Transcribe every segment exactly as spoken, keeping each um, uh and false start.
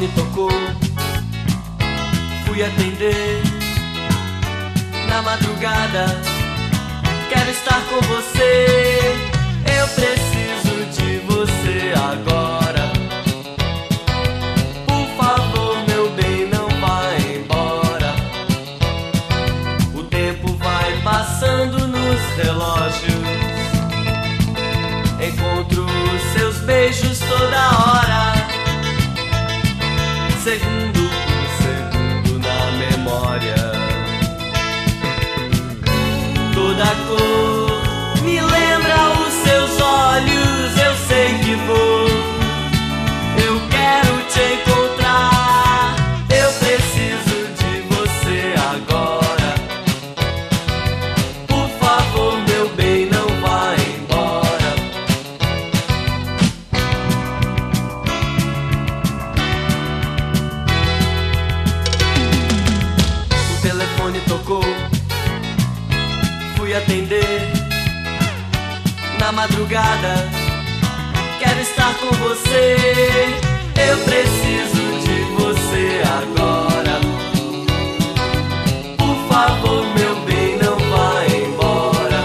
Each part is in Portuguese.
telefone tocou, fui atender. Na madrugada, quero estar com você. Eu preciso de você agora. Por favor, meu bem, não vá embora. O tempo vai passando nos relógios. Encontro seus beijos toda hora, segundo por segundo na memória. Toda cor me lembra os seus olhos. Eu sei que vou, eu quero te encontrar. Eu preciso de você agora. Por favor, meu bem, não vá embora. O telefone tocou, fui atender. Na madrugada, quero estar com você. Eu preciso de você agora. Por favor, meu bem, não vá embora.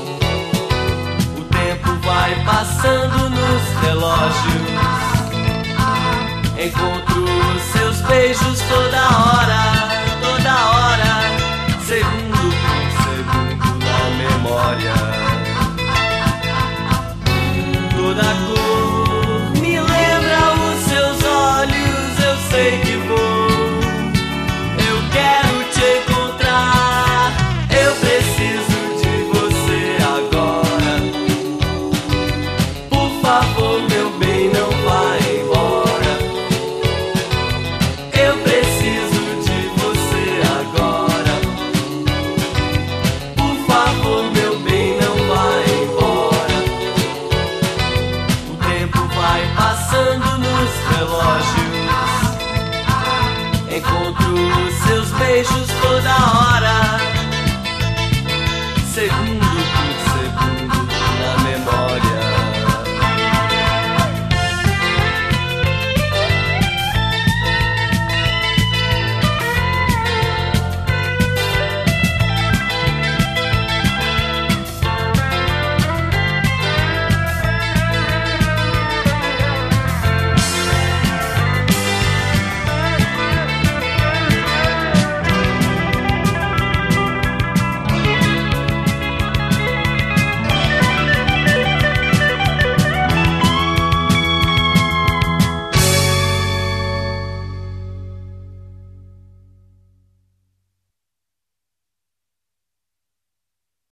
O tempo vai passando nos relógios. Encontro seus beijos toda hora, toda hora, segundo por segundo na memória. Toda cor me lembra os seus olhos. Eu sei que vou, eu quero te encontrar. Eu preciso de você agora. Por favor, meu bem,